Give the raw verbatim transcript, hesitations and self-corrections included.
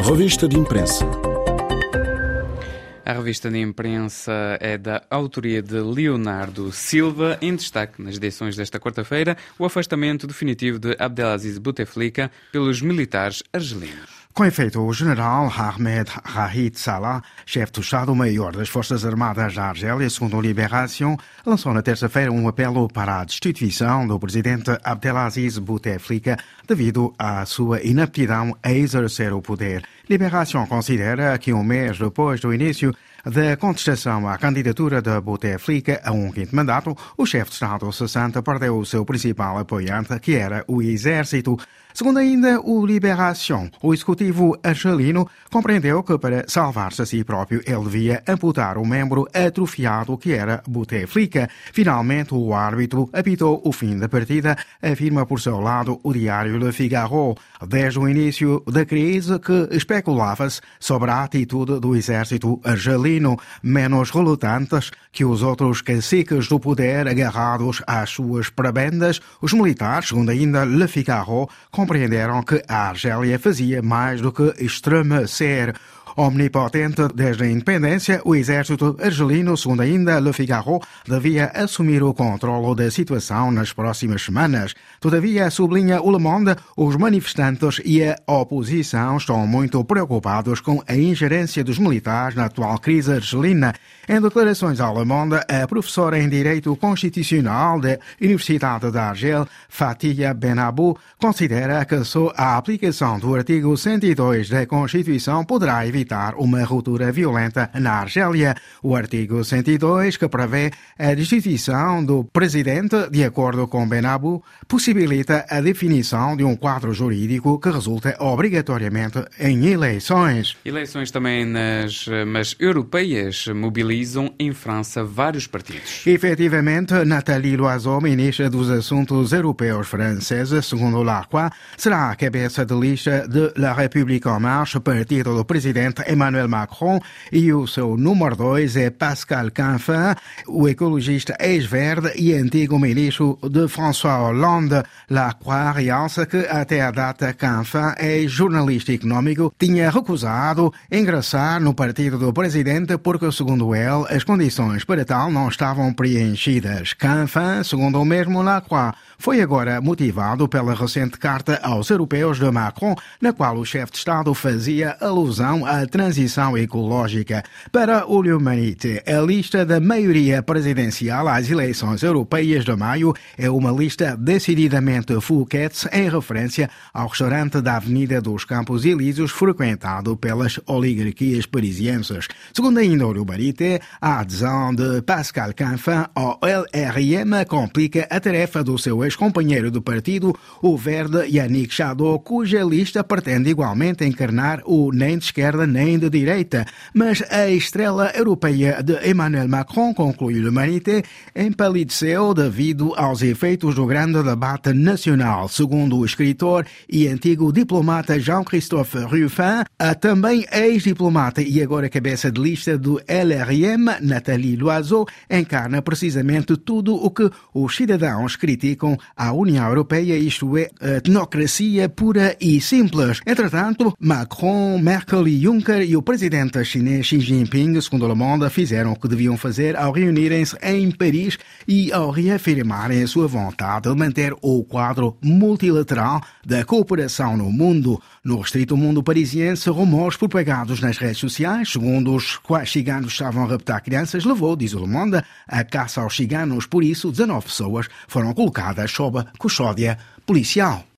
Revista de imprensa. A revista de imprensa é da autoria de Leonardo Silva. Em destaque nas edições desta quarta-feira, o afastamento definitivo de Abdelaziz Bouteflika pelos militares argelinos. Com efeito, o general Ahmed Rahid Salah, chefe do Estado-Maior das Forças Armadas da Argélia, segundo a Libération, lançou na terça-feira um apelo para a destituição do presidente Abdelaziz Bouteflika devido à sua inaptidão a exercer o poder. Libération considera que um mês depois do início da contestação à candidatura de Bouteflika a um quinto mandato, o chefe de Estado sessenta perdeu o seu principal apoiante, que era o Exército. Segundo ainda o Libération, o executivo argelino compreendeu que para salvar-se a si próprio ele devia amputar o membro atrofiado que era Bouteflika. Finalmente, o árbitro apitou o fim da partida, afirma por seu lado o diário Le Figaro. Desde o início da crise que especulava-se sobre a atitude do exército argelino, menos relutantes que os outros caciques do poder agarrados às suas prebendas, os militares, segundo ainda Le Figaro, compreenderam que a Argélia fazia mais do que estremecer. Omnipotente desde a independência, o exército argelino, segundo ainda Le Figaro, devia assumir o controle da situação nas próximas semanas. Todavia, sublinha o Le Monde, os manifestantes e a oposição estão muito preocupados com a ingerência dos militares na atual crise argelina. Em declarações ao Le Monde, a professora em Direito Constitucional da Universidade da Argel, Fatia Benabou, considera que só a aplicação do artigo cento e dois da Constituição poderá evitar uma ruptura violenta na Argélia. O artigo cento e dois, que prevê a destituição do presidente, de acordo com Benabou, possibilita a definição de um quadro jurídico que resulta obrigatoriamente em eleições. Eleições também nas mas europeias mobilizam em França vários partidos. Efetivamente, Nathalie Loiseau, ministra dos Assuntos Europeus francesa, segundo La Croix, será a cabeça de lista de La République en Marche, partido do presidente Emmanuel Macron, e o seu número dois é Pascal Canfin, o ecologista ex-verde e antigo ministro de François Hollande. La Croix realça que até a data Canfin, ex-jornalista económico, tinha recusado ingressar no partido do presidente porque, segundo ele, as condições para tal não estavam preenchidas. Canfin, segundo o mesmo La Croix, foi agora motivado pela recente carta aos europeus de Macron, na qual o chefe de Estado fazia alusão à transição ecológica. Para o L'Humanité, a lista da maioria presidencial às eleições europeias de maio é uma lista decididamente Fouquet's, em referência ao restaurante da Avenida dos Campos Elíseos, frequentado pelas oligarquias parisienses. Segundo ainda o L'Humanité, a adesão de Pascal Canfin ao L R M complica a tarefa do seu ex-companheiro de partido, o verde Yannick Jadot, cuja lista pretende igualmente encarnar o nem de esquerda nem de direita. Mas a estrela europeia de Emmanuel Macron, conclui o L'Humanité, empalideceu devido aos efeitos do grande debate nacional. Segundo o escritor e antigo diplomata Jean-Christophe Ruffin, a também ex-diplomata e agora cabeça de lista do L R M, Nathalie Loiseau, encarna precisamente tudo o que os cidadãos criticam à União Europeia, isto é, a tecnocracia pura e simples. Entretanto, Macron, Merkel e Juncker e o presidente chinês Xi Jinping, segundo Le Monde, fizeram o que deviam fazer ao reunirem-se em Paris e ao reafirmarem a sua vontade de manter o quadro multilateral da cooperação no mundo. No restrito mundo parisiense, rumores propagados nas redes sociais, segundo os quais ciganos estavam a raptar crianças, levou, diz o Le Monde, a caça aos ciganos. Por isso, dezanove pessoas foram colocadas sob custódia policial.